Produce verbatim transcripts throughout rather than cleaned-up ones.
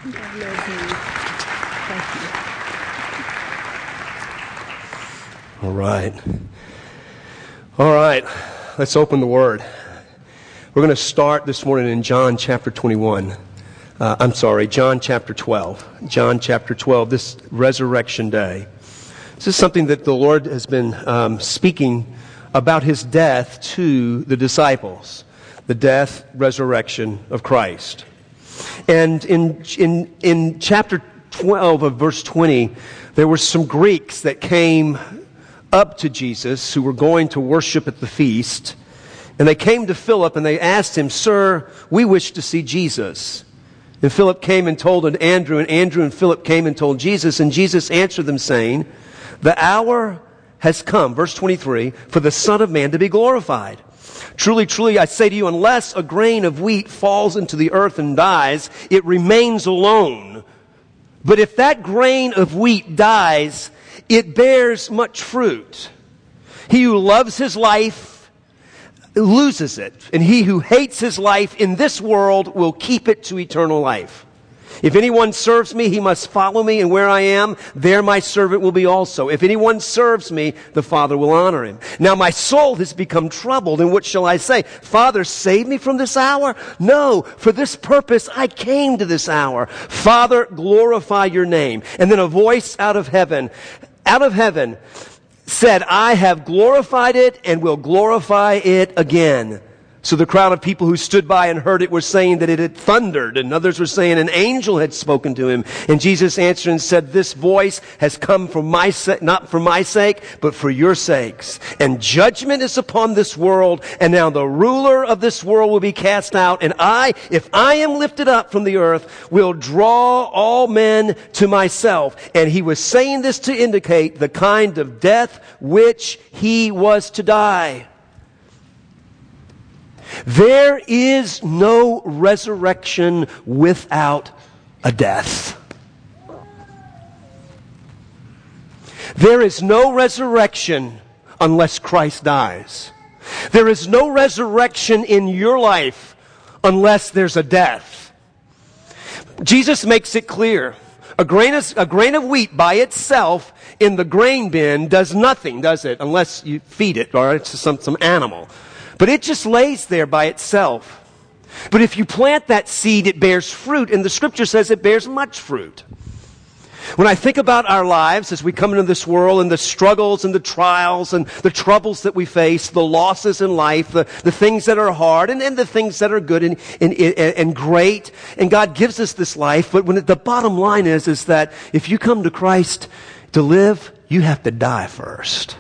God love you. Thank you. All right. All right. Let's open the Word. We're going to start this morning in John chapter twenty-one. Uh, I'm sorry, John chapter twelve. John chapter twelve, this Resurrection Day. This is something that the Lord has been um, speaking about His death to the disciples. The death, resurrection of Christ. And in in in chapter twelve of verse twenty, there were some Greeks that came up to Jesus who were going to worship at the feast. And they came to Philip and they asked him, "Sir, we wish to see Jesus." And Philip came and told Andrew, and Andrew and Philip came and told Jesus, and Jesus answered them saying, "The hour has come," verse twenty-three, "for the Son of Man to be glorified. Truly, truly, I say to you, unless a grain of wheat falls into the earth and dies, it remains alone. But if that grain of wheat dies, it bears much fruit. He who loves his life loses it, and he who hates his life in this world will keep it to eternal life. If anyone serves me, he must follow me, and where I am, there my servant will be also. If anyone serves me, the Father will honor him. Now my soul has become troubled, and what shall I say? Father, save me from this hour? No, for this purpose I came to this hour. Father, glorify your name." And then a voice out of heaven, out of heaven, said, "I have glorified it and will glorify it again." So the crowd of people who stood by and heard it were saying that it had thundered, and others were saying an angel had spoken to him. And Jesus answered and said, "This voice has come for my sa- not for my sake, but for your sakes. And judgment is upon this world, and now the ruler of this world will be cast out. And I, if I am lifted up from the earth, will draw all men to myself." And he was saying this to indicate the kind of death which he was to die. There is no resurrection without a death. There is no resurrection unless Christ dies. There is no resurrection in your life unless there's a death. Jesus makes it clear. A grain of, a grain of wheat by itself in the grain bin does nothing, does it? Unless you feed it or it's some, some animal. But it just lays there by itself. But if you plant that seed, it bears fruit, and the Scripture says it bears much fruit. When I think about our lives as we come into this world and the struggles and the trials and the troubles that we face, the losses in life, the, the things that are hard and, and the things that are good and, and, and great, and God gives us this life, but when it, the bottom line is, is that if you come to Christ to live, you have to die first.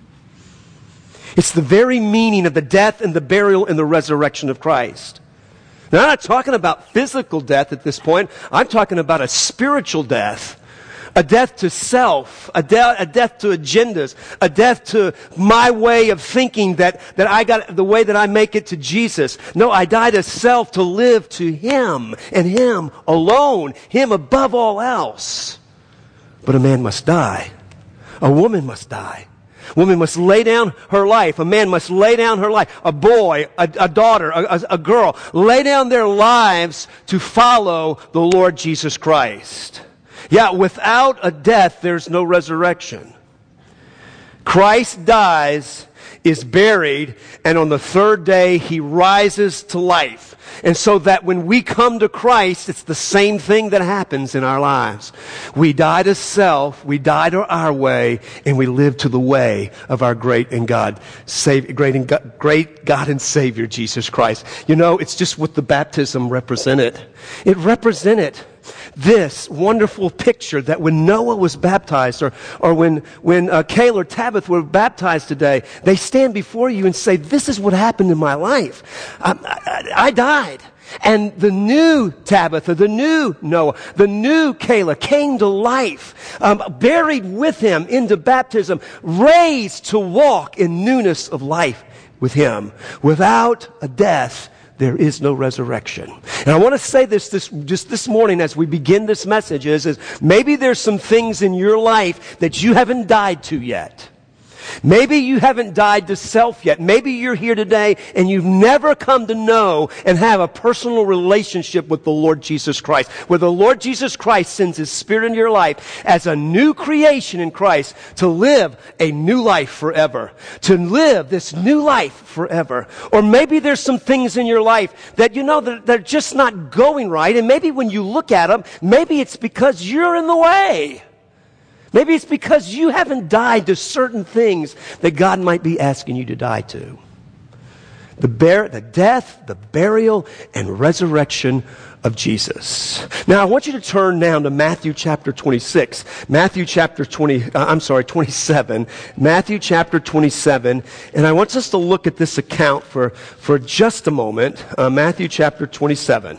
It's the very meaning of the death and the burial and the resurrection of Christ. Now, I'm not talking about physical death at this point. I'm talking about a spiritual death. A death to self. A, de- a death to agendas. A death to my way of thinking that, that I got the way that I make it to Jesus. No, I die to self to live to Him and Him alone. Him above all else. But a man must die. A woman must die. A woman must lay down her life. A man must lay down her life. A boy, a, a daughter, a, a, a girl, lay down their lives to follow the Lord Jesus Christ. Yeah, without a death, there's no resurrection. Christ dies, is buried, and on the third day, He rises to life. And so that when we come to Christ, it's the same thing that happens in our lives. We die to self, we die to our way, and we live to the way of our great and God, save, great and God, great God and Savior, Jesus Christ. You know, it's just what the baptism represented. It represented this wonderful picture that when Noah was baptized, or, or when, when uh, Cale or Tabitha were baptized today, they stand before you and say, "This is what happened in my life. Um, I, I died. And the new Tabitha, the new Noah, the new Kayla came to life, um, buried with him into baptism, raised to walk in newness of life with him. Without a death, there is no resurrection. And I want to say this, this just this morning as we begin this message is, is maybe there's some things in your life that you haven't died to yet. Maybe you haven't died to self yet. Maybe you're here today and you've never come to know and have a personal relationship with the Lord Jesus Christ, where the Lord Jesus Christ sends His Spirit into your life as a new creation in Christ to live a new life forever, to live this new life forever. Or maybe there's some things in your life that you know that they're just not going right, and maybe when you look at them, maybe it's because you're in the way. Maybe it's because you haven't died to certain things that God might be asking you to die to. The, bar- the death, the burial, and resurrection of Jesus. Now, I want you to turn now to Matthew chapter twenty-six. Matthew chapter twenty, uh, I'm sorry, twenty-seven. Matthew chapter twenty-seven. And I want us to look at this account for, for just a moment. Uh, Matthew chapter twenty-seven.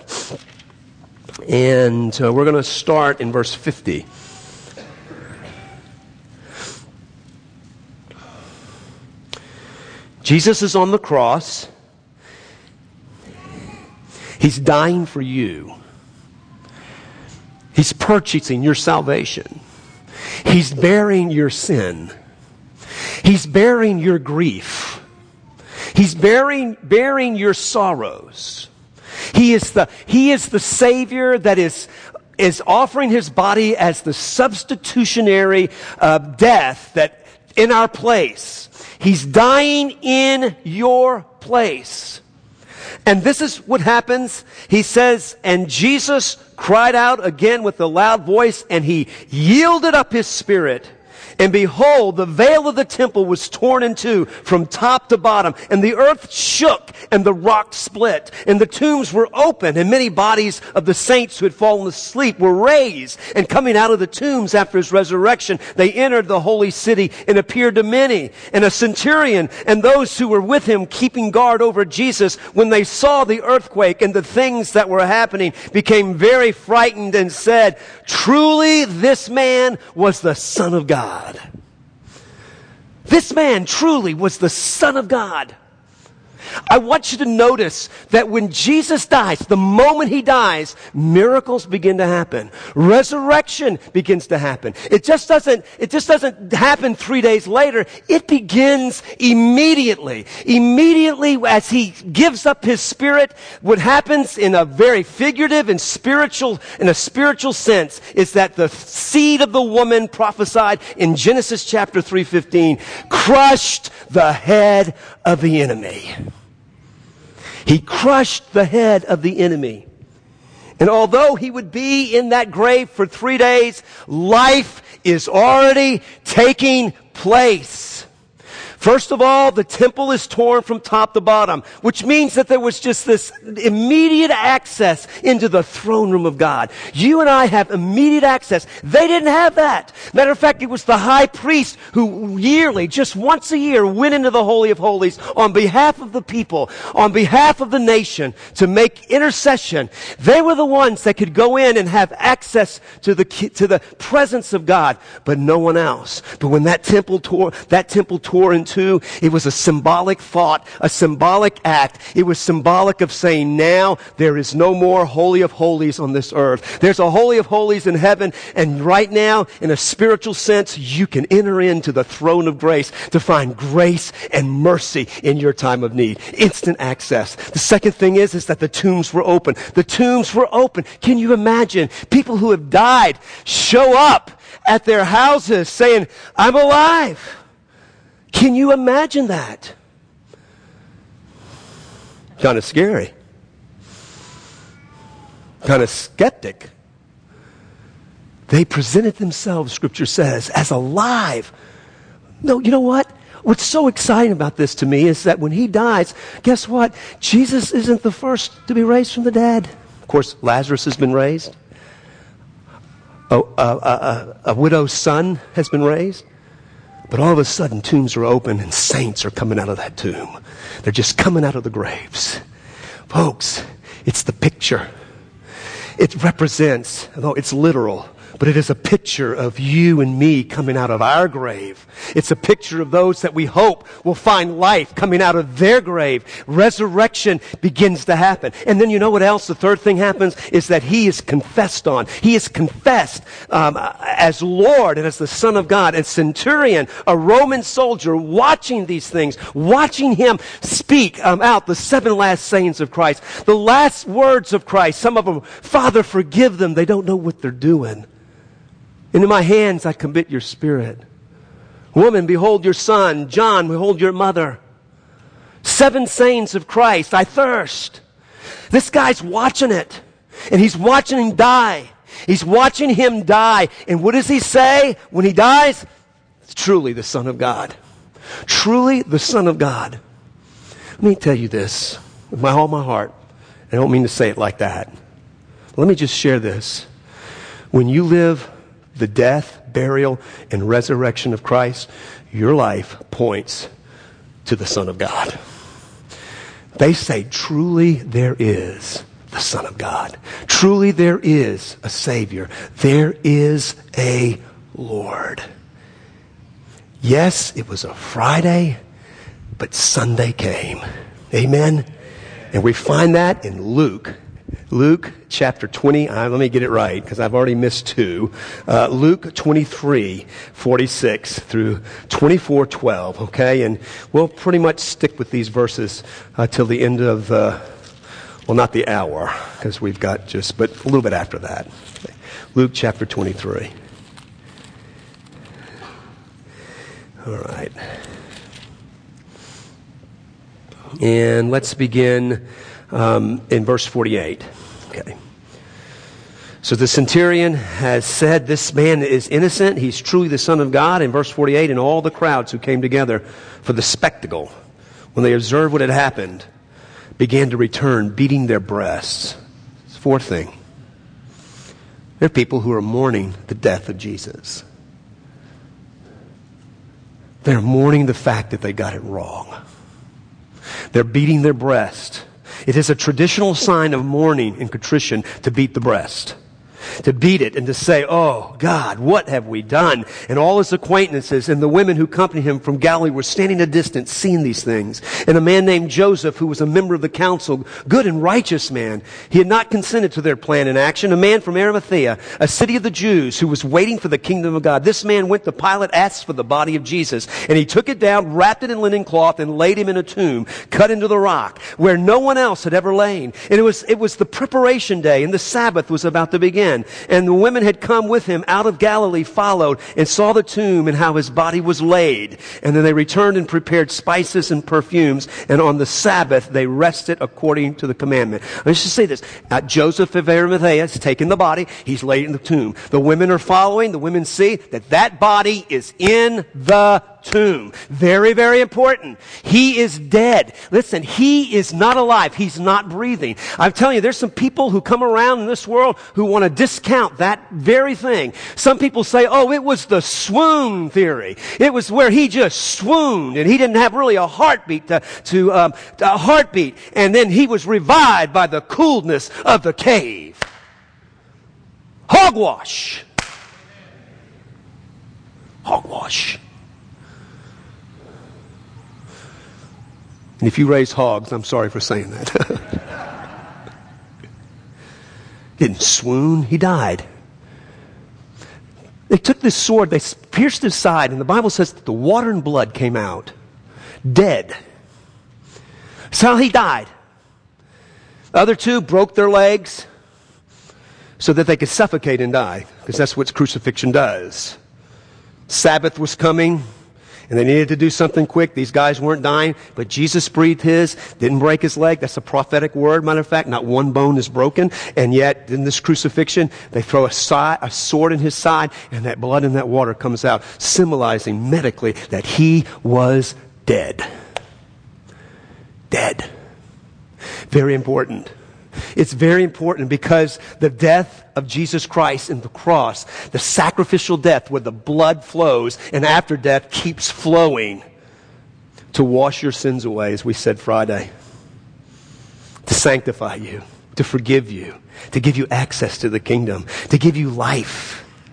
And uh, we're going to start in verse fifty. Jesus is on the cross. He's dying for you. He's purchasing your salvation. He's bearing your sin. He's bearing your grief. He's bearing, bearing your sorrows. He is the, he is the Savior that is, is offering His body as the substitutionary uh, death that in our place. He's dying in your place. And this is what happens. He says, and Jesus cried out again with a loud voice, and He yielded up His spirit. And behold, the veil of the temple was torn in two from top to bottom, and the earth shook, and the rock split, and the tombs were opened, and many bodies of the saints who had fallen asleep were raised. And coming out of the tombs after His resurrection, they entered the holy city and appeared to many. And a centurion and those who were with him keeping guard over Jesus, when they saw the earthquake and the things that were happening, became very frightened and said, truly this man was the Son of God. This man truly was the Son of God. I want you to notice that when Jesus dies, the moment He dies, miracles begin to happen. Resurrection begins to happen. It just doesn't, it just doesn't happen three days later. It begins immediately. Immediately as He gives up His Spirit, what happens in a very figurative and spiritual, in a spiritual sense, is that the seed of the woman prophesied in Genesis chapter three fifteen crushed the head of the enemy. He crushed the head of the enemy. And although He would be in that grave for three days, life is already taking place. First of all, the temple is torn from top to bottom, which means that there was just this immediate access into the throne room of God. You and I have immediate access. They didn't have that. Matter of fact, it was the high priest who yearly, just once a year, went into the Holy of Holies on behalf of the people, on behalf of the nation, to make intercession. They were the ones that could go in and have access to the, to the presence of God, but no one else. But when that temple tore, that temple tore into Two, it was a symbolic thought, a symbolic act. It was symbolic of saying, now there is no more Holy of Holies on this earth. There's a Holy of Holies in heaven, and right now, in a spiritual sense, you can enter into the throne of grace to find grace and mercy in your time of need. Instant access. The second thing is, is that the tombs were open. The tombs were open. Can you imagine people who have died show up at their houses saying, I'm alive? Can you imagine that? Kind of scary. Kind of skeptic. They presented themselves, Scripture says, as alive. No, you know what? What's so exciting about this to me is that when He dies, guess what? Jesus isn't the first to be raised from the dead. Of course, Lazarus has been raised. Oh, uh, uh, uh, a widow's son has been raised. But all of a sudden, tombs are open and saints are coming out of that tomb. They're just coming out of the graves. Folks, it's the picture. It represents, although it's literal, but it is a picture of you and me coming out of our grave. It's a picture of those that we hope will find life coming out of their grave. Resurrection begins to happen. And then you know what else? The third thing happens is that he is confessed on. He is confessed um, as Lord and as the Son of God. And centurion, a Roman soldier, watching these things, watching him speak um, out the seven last sayings of Christ, the last words of Christ. Some of them, Father, forgive them. They don't know what they're doing. Into my hands I commit your spirit. Woman, behold your son. John, behold your mother. Seven sayings of Christ. I thirst. This guy's watching it. And he's watching him die. He's watching him die. And what does he say when he dies? It's truly the Son of God. Truly the Son of God. Let me tell you this with my, all my heart. I don't mean to say it like that. Let me just share this. When you live the death, burial, and resurrection of Christ, your life points to the Son of God. They say, truly there is the Son of God. Truly there is a Savior. There is a Lord. Yes, it was a Friday, but Sunday came. Amen? And we find that in Luke. Luke chapter twenty, uh, let me get it right because I've already missed two. Uh, Luke twenty-three, forty-six through twenty-four, twelve, okay? And we'll pretty much stick with these verses uh, till the end of, uh, well, not the hour because we've got just, but a little bit after that. Okay. Luke chapter twenty-three. All right. And let's begin um, in verse forty-eight. Okay. So the centurion has said, this man is innocent. He's truly the Son of God. In verse forty-eight, and all the crowds who came together for the spectacle, when they observed what had happened, began to return, beating their breasts. Fourth thing. There are people who are mourning the death of Jesus. They're mourning the fact that they got it wrong. They're beating their breast. It is a traditional sign of mourning and contrition to beat the breast. To beat it and to say, oh, God, what have we done? And all his acquaintances and the women who accompanied him from Galilee were standing at a distance, seeing these things. And a man named Joseph, who was a member of the council, good and righteous man, he had not consented to their plan and action. A man from Arimathea, a city of the Jews, who was waiting for the kingdom of God. This man went to Pilate, asked for the body of Jesus, and he took it down, wrapped it in linen cloth, and laid him in a tomb cut into the rock, where no one else had ever lain. And it was, it was the preparation day, and the Sabbath was about to begin. And the women had come with him out of Galilee, followed, and saw the tomb and how his body was laid. And then they returned and prepared spices and perfumes. And on the Sabbath, they rested according to the commandment. Let's just say this. Uh, Joseph of Arimathea has taken the body. He's laid in the tomb. The women are following. The women see that that body is in the tomb. Very, very important. He is dead. Listen, he is not alive. He's not breathing. I'm telling you, there's some people who come around in this world who want to discount that very thing. Some people say, oh, it was the swoon theory. It was where he just swooned and he didn't have really a heartbeat to, to um, a heartbeat. And then he was revived by the coolness of the cave. Hogwash. Hogwash. And if you raise hogs, I'm sorry for saying that. Didn't swoon, he died. They took this sword, they pierced his side, and the Bible says that the water and blood came out. Dead. That's how he died. The other two broke their legs so that they could suffocate and die, because that's what crucifixion does. Sabbath was coming. And they needed to do something quick. These guys weren't dying, but Jesus breathed his, didn't break his leg. That's a prophetic word, matter of fact. Not one bone is broken. And yet, in this crucifixion, they throw a, side, a sword in his side, and that blood and that water comes out, symbolizing medically that he was dead. Dead. Very important. It's very important because the death of Jesus Christ in the cross, the sacrificial death where the blood flows and after death keeps flowing to wash your sins away, as we said Friday, to sanctify you, to forgive you, to give you access to the kingdom, to give you life.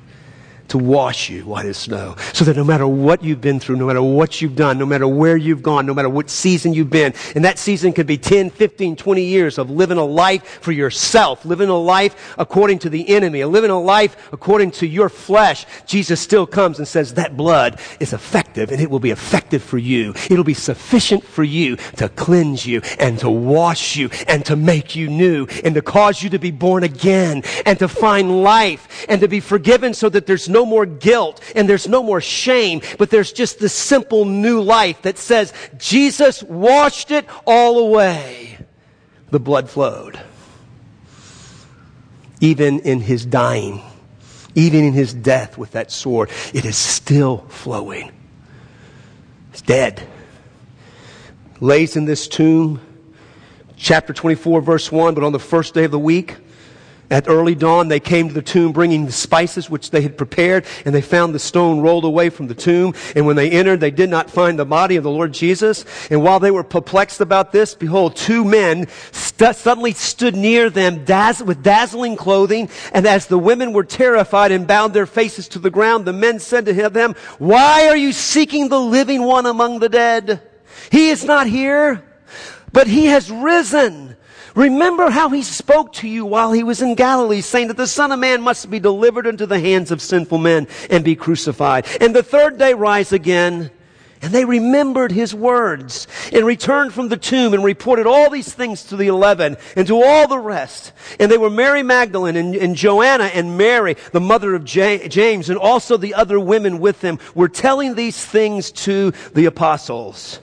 to wash you white as snow. So that no matter what you've been through, no matter what you've done, no matter where you've gone, no matter what season you've been, and that season could be ten, fifteen, twenty years of living a life for yourself, living a life according to the enemy, living a life according to your flesh, Jesus still comes and says that blood is effective, and it will be effective for you. It'll be sufficient for you to cleanse you and to wash you and to make you new and to cause you to be born again and to find life and to be forgiven so that there's no more guilt and there's no more shame, but there's just this simple new life that says Jesus washed it all away. The blood flowed. Even in his dying, even in his death with that sword, it is still flowing. He's dead. Lays in this tomb, chapter twenty-four, verse one, but on the first day of the week, at early dawn, they came to the tomb bringing the spices which they had prepared, and they found the stone rolled away from the tomb. And when they entered, they did not find the body of the Lord Jesus. And while they were perplexed about this, behold, two men st- suddenly stood near them dazz- with dazzling clothing. And as the women were terrified and bowed their faces to the ground, the men said to them, "Why are you seeking the living one among the dead? He is not here, but he has risen. Remember how he spoke to you while he was in Galilee, saying that the Son of Man must be delivered into the hands of sinful men and be crucified, and the third day rise again." And they remembered his words and returned from the tomb and reported all these things to the eleven and to all the rest. And they were Mary Magdalene and, and Joanna and Mary, the mother of J- James, and also the other women with them were telling these things to the apostles.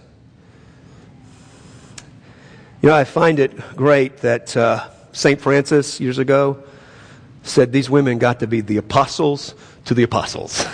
You know, I find it great that uh, Saint Francis years ago said these women got to be the apostles to the apostles.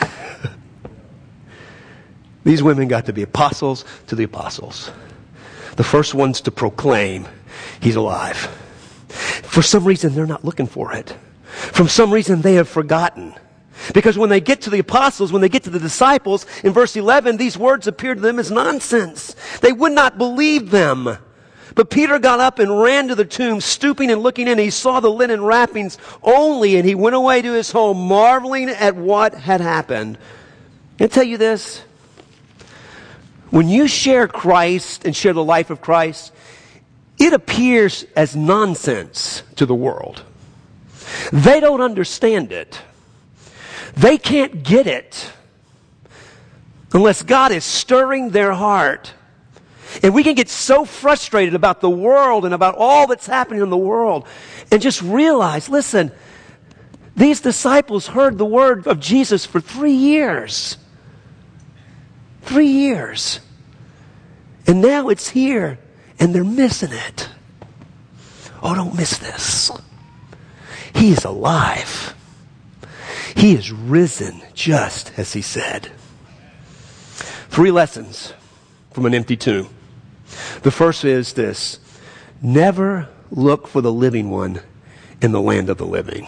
These women got to be apostles to the apostles. The first ones to proclaim he's alive. For some reason, they're not looking for it. For some reason, they have forgotten. Because when they get to the apostles, when they get to the disciples, in verse eleven, these words appear to them as nonsense. They would not believe them. But Peter got up and ran to the tomb, stooping and looking in. He saw the linen wrappings only, and he went away to his home, marveling at what had happened. Can I tell you this? When you share Christ and share the life of Christ, it appears as nonsense to the world. They don't understand it. They can't get it unless God is stirring their heart. And we can get so frustrated about the world and about all that's happening in the world and just realize, listen, these disciples heard the word of Jesus for three years. Three years. And now it's here and they're missing it. Oh, don't miss this. He is alive. He is risen just as he said. Three lessons from an empty tomb. The first is this: never look for the living one in the land of the living.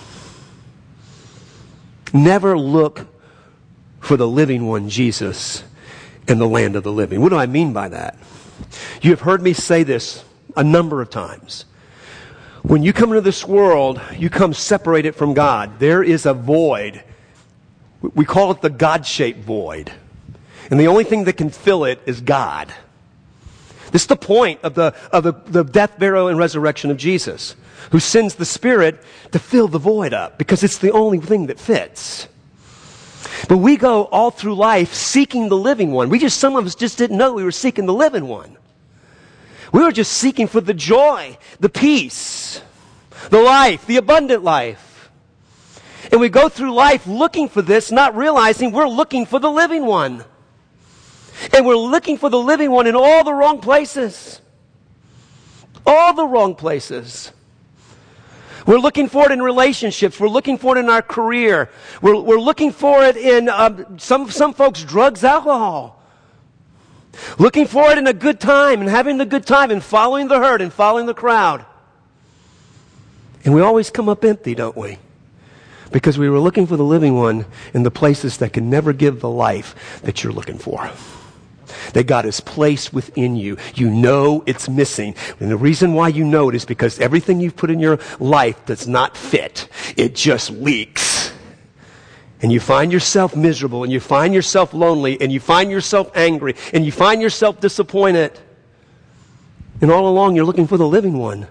Never look for the living one, Jesus, in the land of the living. What do I mean by that? You have heard me say this a number of times. When you come into this world, you come separated from God. There is a void. We call it the God-shaped void. And the only thing that can fill it is God. This is the point of the of the, the death, burial, and resurrection of Jesus, who sends the Spirit to fill the void up, because it's the only thing that fits. But we go all through life seeking the living one. We just, some of us just didn't know we were seeking the living one. We were just seeking for the joy, the peace, the life, the abundant life. And we go through life looking for this, not realizing we're looking for the living one. And we're looking for the living one in all the wrong places. All the wrong places. We're looking for it in relationships. We're looking for it in our career. We're, we're looking for it in um, some, some folks, drugs, alcohol. Looking for it in a good time and having the good time and following the herd and following the crowd. And we always come up empty, don't we? Because we were looking for the living one in the places that can never give the life that you're looking for. That God has placed within you. You know it's missing. And the reason why you know it is because everything you've put in your life does not fit. It just leaks. and you find yourself miserable, and you find yourself lonely, and you find yourself angry, and you find yourself disappointed, and all along you're looking for the living one,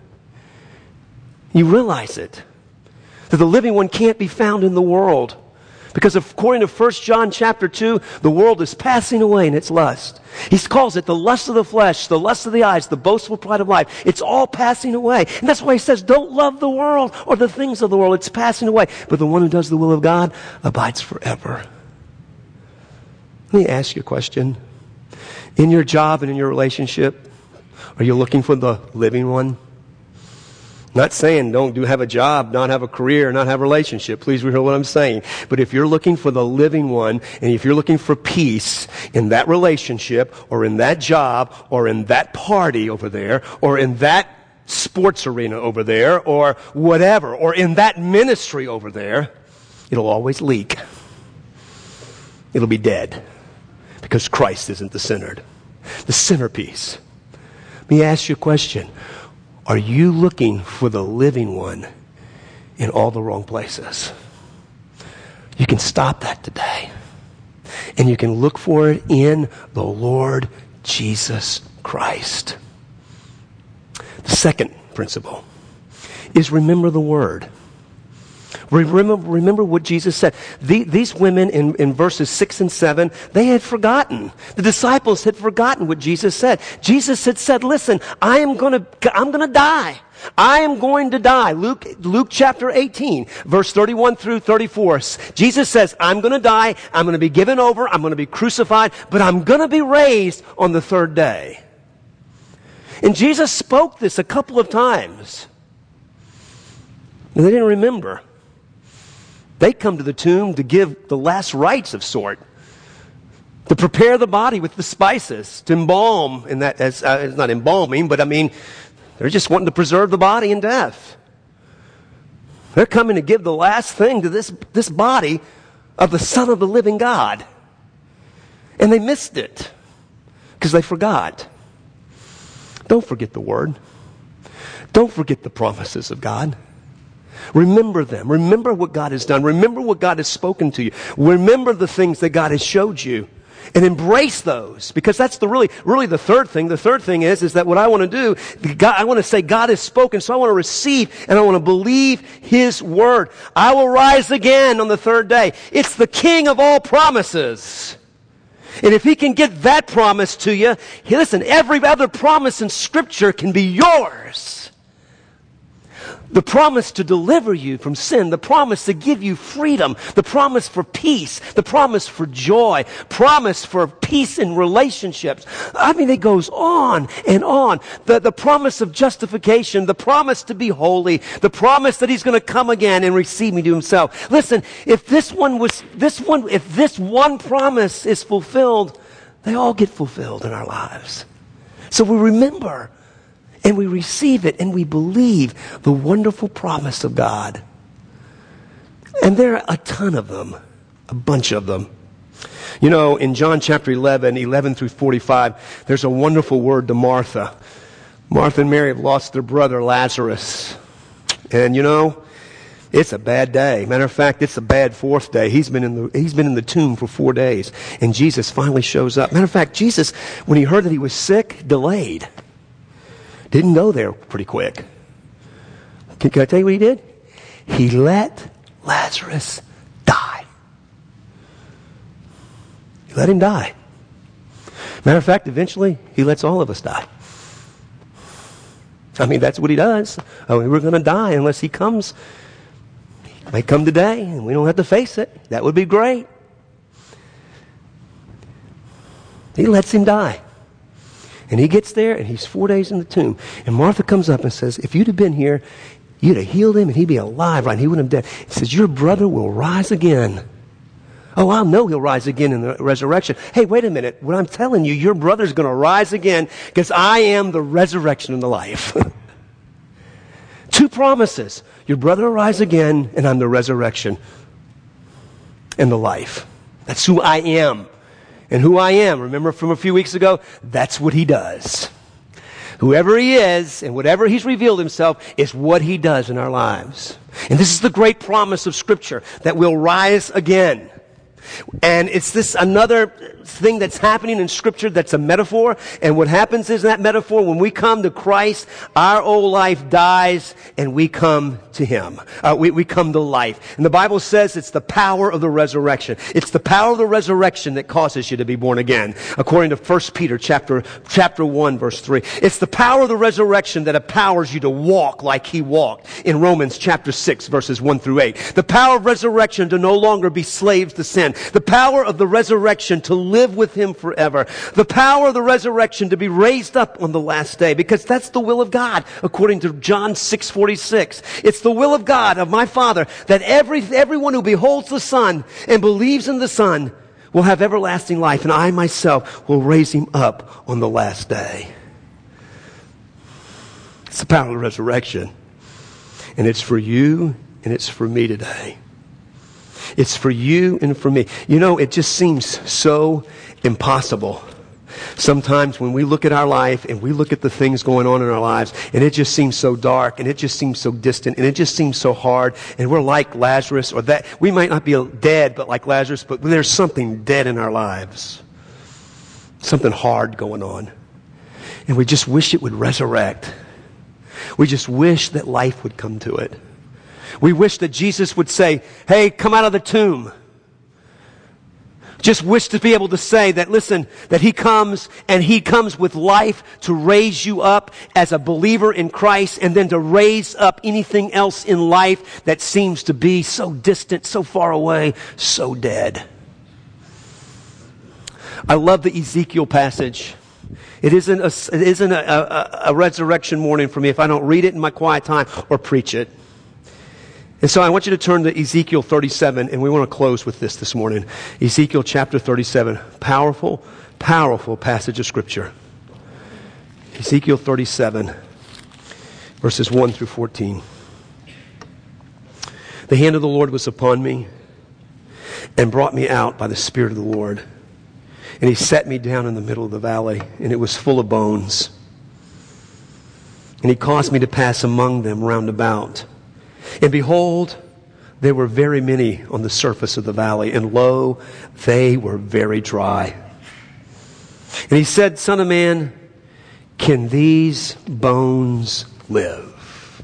you realize it, that the living one can't be found in the world. Because according to First John chapter two, the world is passing away in its lust. He calls it the lust of the flesh, the lust of the eyes, the boastful pride of life. It's all passing away. And that's why he says, don't love the world or the things of the world. It's passing away. But the one who does the will of God abides forever. Let me ask you a question. In your job and in your relationship, are you looking for the living one? Not saying don't do have a job, not have a career, not have a relationship. Please hear what I'm saying. But if you're looking for the living one, and if you're looking for peace in that relationship, or in that job, or in that party over there, or in that sports arena over there, or whatever, or in that ministry over there, it'll always leak. It'll be dead. Because Christ isn't the center. The centerpiece. Let me ask you a question. Are you looking for the living one in all the wrong places? You can stop that today. And you can look for it in the Lord Jesus Christ. The second principle is remember the Word. Remember, remember what Jesus said. The, these women in, in verses six and seven, they had forgotten. The disciples had forgotten what Jesus said. Jesus had said, listen, I am going to, I'm going to die. I am going to die. Luke, Luke chapter eighteen, verse thirty-one through thirty-four. Jesus says, I'm going to die. I'm going to be given over. I'm going to be crucified, but I'm going to be raised on the third day. And Jesus spoke this a couple of times. And they didn't remember. They come to the tomb to give the last rites of sort, to prepare the body with the spices, to embalm, and that as uh, it's not embalming, but I mean, they're just wanting to preserve the body in death. They're coming to give the last thing to this, this body of the Son of the living God. And they missed it because they forgot. Don't forget the Word. Don't forget the promises of God. Remember them. Remember what God has done. Remember what God has spoken to you. Remember the things that God has showed you. And embrace those. Because that's the really, really the third thing. The third thing is, is that what I want to do, God, I want to say God has spoken, so I want to receive and I want to believe His Word. I will rise again on the third day. It's the King of all promises. And if He can get that promise to you, listen, every other promise in Scripture can be yours. The promise to deliver you from sin, the promise to give you freedom, the promise for peace, the promise for joy, promise for peace in relationships. I mean, it goes on and on. The, the promise of justification, the promise to be holy, the promise that He's going to come again and receive me to Himself. Listen, if this one was, this one, if this one promise is fulfilled, they all get fulfilled in our lives. So we remember. And we receive it and we believe the wonderful promise of God. And there are a ton of them, a bunch of them. You know, in John chapter eleven, eleven through forty-five, there's a wonderful word to Martha. Martha and Mary have lost their brother Lazarus. And you know, it's a bad day. Matter of fact, it's a bad fourth day. He's been in the, he's been in the tomb for four days. And Jesus finally shows up. Matter of fact, Jesus, when He heard that he was sick, delayed. Didn't go there pretty quick. Can, can I tell you what He did? He let Lazarus die. He let him die. Matter of fact, eventually, He lets all of us die. I mean, that's what He does. I mean, we're going to die unless He comes. He may come today, and we don't have to face it. That would be great. He lets him die. And he gets there, and he's four days in the tomb. And Martha comes up and says, if you'd have been here, you'd have healed him, and he'd be alive, right? He wouldn't have died. He says, your brother will rise again. Oh, I know he'll rise again in the resurrection. Hey, wait a minute. What I'm telling you, your brother's going to rise again because I am the resurrection and the life. Two promises. Your brother will rise again, and I'm the resurrection and the life. That's who I am. And who I am, remember from a few weeks ago? That's what He does. Whoever he is and whatever he's revealed himself is what he does in our lives. And this is the great promise of Scripture, that we'll rise again. And it's this another thing that's happening in Scripture that's a metaphor. And what happens is, in that metaphor, when we come to Christ, our old life dies and we come to Him. Uh, we, we come to life. And the Bible says it's the power of the resurrection. It's the power of the resurrection that causes you to be born again, according to First Peter chapter, chapter one, verse three. It's the power of the resurrection that empowers you to walk like He walked in Romans chapter six, verses one through eight. The power of resurrection to no longer be slaves to sin. The power of the resurrection to live with Him forever. The power of the resurrection to be raised up on the last day, because that's the will of God, according to John six forty-six. It's the will of God, of my Father, that every everyone who beholds the Son and believes in the Son will have everlasting life, and I myself will raise him up on the last day. It's the power of the resurrection. And it's for you and it's for me today. It's for you and for me. You know, it just seems so impossible. Sometimes when we look at our life and we look at the things going on in our lives, and it just seems so dark, and it just seems so distant, and it just seems so hard, and we're like Lazarus, or that we might not be dead, but like Lazarus, but there's something dead in our lives. Something hard going on. And we just wish it would resurrect. We just wish that life would come to it. We wish that Jesus would say, hey, come out of the tomb. Just wish to be able to say that, listen, that He comes, and He comes with life to raise you up as a believer in Christ, and then to raise up anything else in life that seems to be so distant, so far away, so dead. I love the Ezekiel passage. It isn't a, it isn't a, a, a resurrection morning for me if I don't read it in my quiet time or preach it. And so I want you to turn to Ezekiel thirty-seven, and we want to close with this this morning. Ezekiel chapter thirty-seven. Powerful, powerful passage of Scripture. Ezekiel thirty-seven, verses one through fourteen. The hand of the Lord was upon me and brought me out by the Spirit of the Lord. And He set me down in the middle of the valley, and it was full of bones. And He caused me to pass among them round about. And behold, there were very many on the surface of the valley, and lo, they were very dry. And He said, Son of man, can these bones live?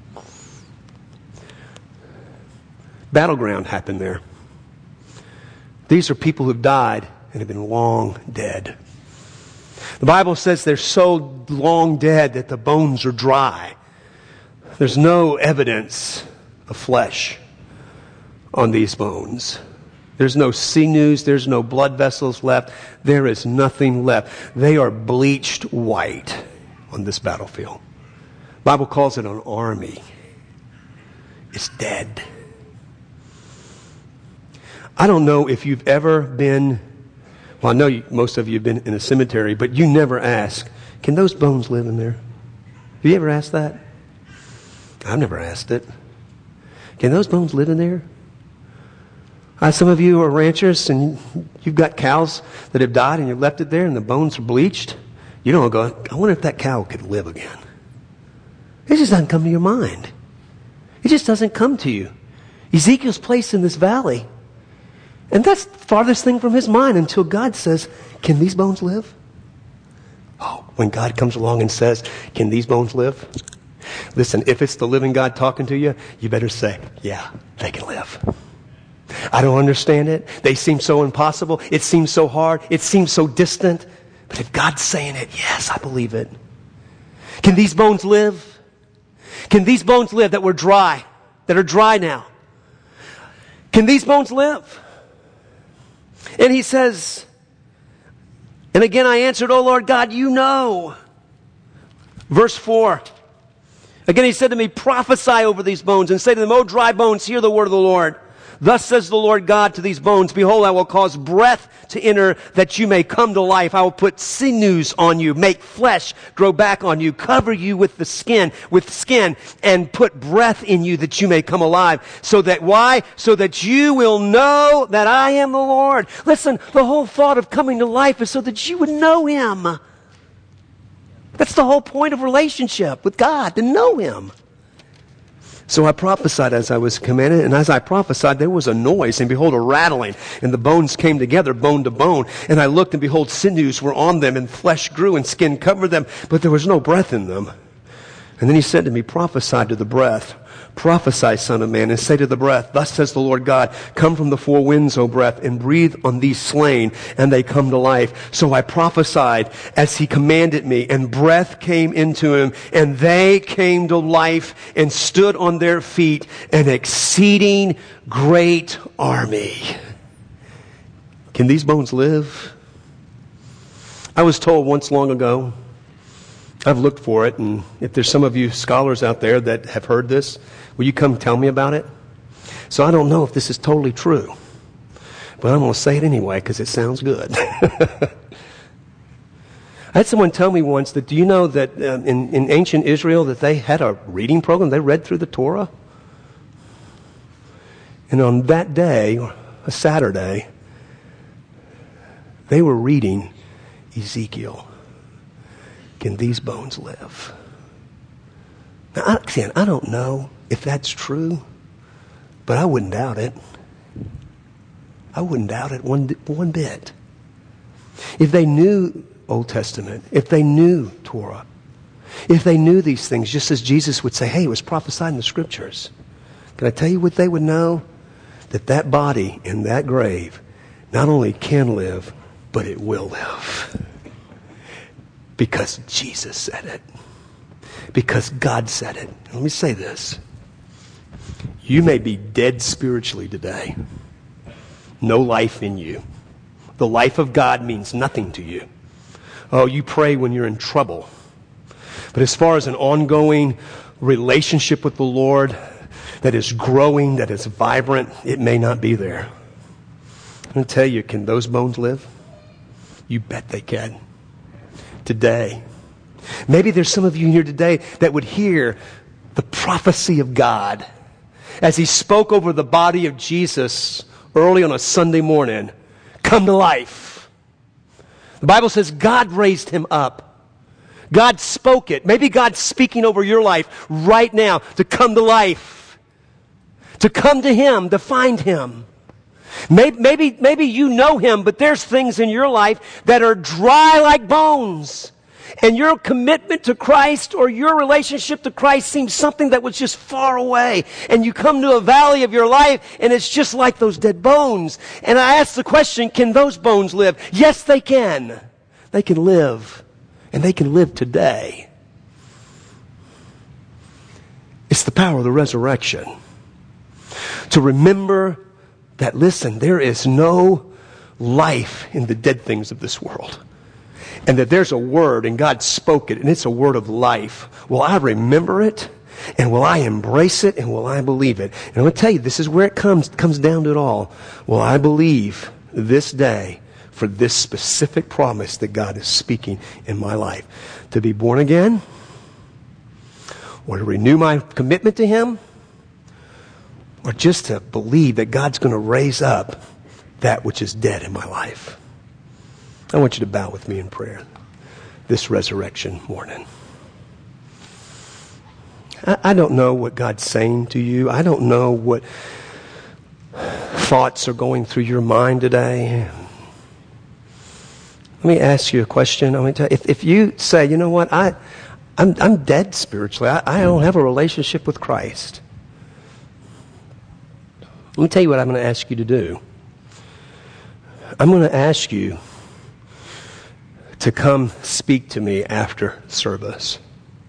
Battleground happened there. These are people who've died and have been long dead. The Bible says they're so long dead that the bones are dry. There's no evidence of flesh on these bones. There's no sinews. There's no blood vessels left. There is nothing left. They are bleached white on this battlefield. The Bible calls it an army. It's dead. I don't know if you've ever been, well, I know you, most of you have been in a cemetery, but you never ask, can those bones live in there? Have you ever asked that? I've never asked it. Can those bones live in there? Uh, some of you are ranchers and you've got cows that have died and you left it there and the bones are bleached. You don't go, I wonder if that cow could live again. It just doesn't come to your mind. It just doesn't come to you. Ezekiel's placed in this valley. And that's the farthest thing from his mind until God says, can these bones live? Oh, when God comes along and says, can these bones live? Listen, if it's the living God talking to you, you better say, yeah, they can live. I don't understand it. They seem so impossible. It seems so hard. It seems so distant. But if God's saying it, yes, I believe it. Can these bones live? Can these bones live that were dry, that are dry now? Can these bones live? And He says, and again I answered, oh Lord God, you know. Verse four. Again He said to me, prophesy over these bones and say to them, O dry bones, hear the word of the Lord. Thus says the Lord God to these bones, behold, I will cause breath to enter that you may come to life. I will put sinews on you, make flesh grow back on you, cover you with the skin, with skin, and put breath in you that you may come alive. So that, why? So that you will know that I am the Lord. Listen, the whole thought of coming to life is so that you would know Him. That's the whole point of relationship with God, to know Him. So I prophesied as I was commanded, and as I prophesied, there was a noise, and behold, a rattling, and the bones came together, bone to bone. And I looked, and behold, sinews were on them, and flesh grew, and skin covered them, but there was no breath in them. And then he said to me, prophesy to the breath. Prophesy, son of man, and say to the breath, thus says the Lord God, come from the four winds, O breath, and breathe on these slain, and they come to life. So I prophesied as he commanded me, and breath came into him, and they came to life and stood on their feet, an exceeding great army. Can these bones live? I was told once long ago, I've looked for it, and if there's some of you scholars out there that have heard this, will you come tell me about it? So I don't know if this is totally true, but I'm going to say it anyway because it sounds good. I had someone tell me once that, do you know that uh, in, in ancient Israel that they had a reading program? They read through the Torah. And on that day, a Saturday, they were reading Ezekiel. Can these bones live? Now, I, again, I don't know if that's true, but I wouldn't doubt it. I wouldn't doubt it one, one bit. If they knew Old Testament, if they knew Torah, if they knew these things, just as Jesus would say, hey, it was prophesied in the Scriptures. Can I tell you what they would know? That that body in that grave not only can live, but it will live. Because Jesus said it. Because God said it. Let me say this. You may be dead spiritually today. No life in you. The life of God means nothing to you. Oh, you pray when you're in trouble. But as far as an ongoing relationship with the Lord that is growing, that is vibrant, it may not be there. I'm going to tell you, can those bones live? You bet they can. Today. Maybe there's some of you here today that would hear the prophecy of God as he spoke over the body of Jesus early on a Sunday morning. Come to life. The Bible says God raised him up. God spoke it. Maybe God's speaking over your life right now to come to life. To come to him, to find him. Maybe, maybe, maybe you know him, but there's things in your life that are dry like bones. And your commitment to Christ or your relationship to Christ seems something that was just far away. And you come to a valley of your life and it's just like those dead bones. And I ask the question, can those bones live? Yes, they can. They can live. And they can live today. It's the power of the resurrection. To remember that, listen, there is no life in the dead things of this world. And that there's a word, and God spoke it, and it's a word of life. Will I remember it? And will I embrace it? And will I believe it? And I'm going to tell you, this is where it comes, comes down to it all. Will I believe this day for this specific promise that God is speaking in my life? To be born again? Or to renew my commitment to him? Or just to believe that God's going to raise up that which is dead in my life? I want you to bow with me in prayer this resurrection morning. I, I don't know what God's saying to you. I don't know what thoughts are going through your mind today. Let me ask you a question. I mean, if, if you say, you know what, I, I'm, I'm dead spiritually. I, I don't have a relationship with Christ. Let me tell you what I'm going to ask you to do. I'm going to ask you to come speak to me after service.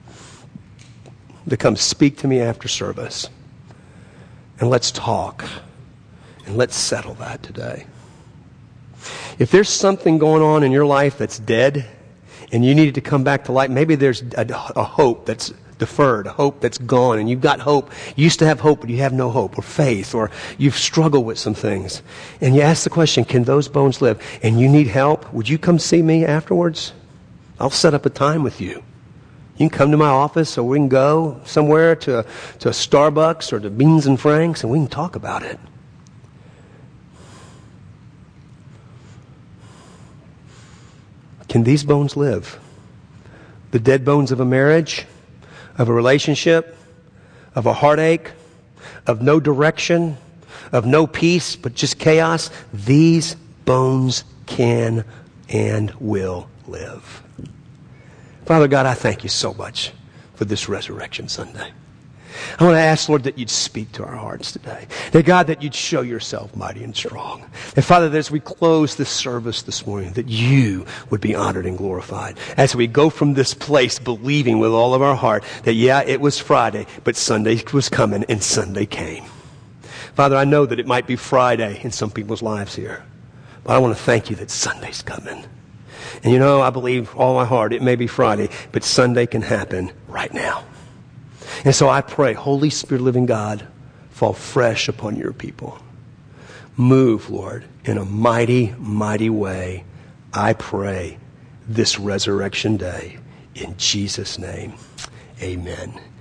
To come speak to me after service. And let's talk. And let's settle that today. If there's something going on in your life that's dead, and you needed to come back to life, maybe there's a, a hope that's deferred, a hope that's gone, and you've got hope. You used to have hope, but you have no hope or faith, or you've struggled with some things. And you ask the question, can those bones live? And you need help, would you come see me afterwards? I'll set up a time with you. You can come to my office, or we can go somewhere to, to a Starbucks or to Beans and Frank's, and we can talk about it. Can these bones live? The dead bones of a marriage, of a relationship, of a heartache, of no direction, of no peace, but just chaos. These bones can and will live. Father God, I thank you so much for this Resurrection Sunday. I want to ask, Lord, that you'd speak to our hearts today. That, God, that you'd show yourself mighty and strong. And, Father, that as we close this service this morning, that you would be honored and glorified. As we go from this place believing with all of our heart that, yeah, it was Friday, but Sunday was coming and Sunday came. Father, I know that it might be Friday in some people's lives here, but I want to thank you that Sunday's coming. And, you know, I believe all my heart it may be Friday, but Sunday can happen right now. And so I pray, Holy Spirit, living God, fall fresh upon your people. Move, Lord, in a mighty, mighty way. I pray this resurrection day. In Jesus' name, amen.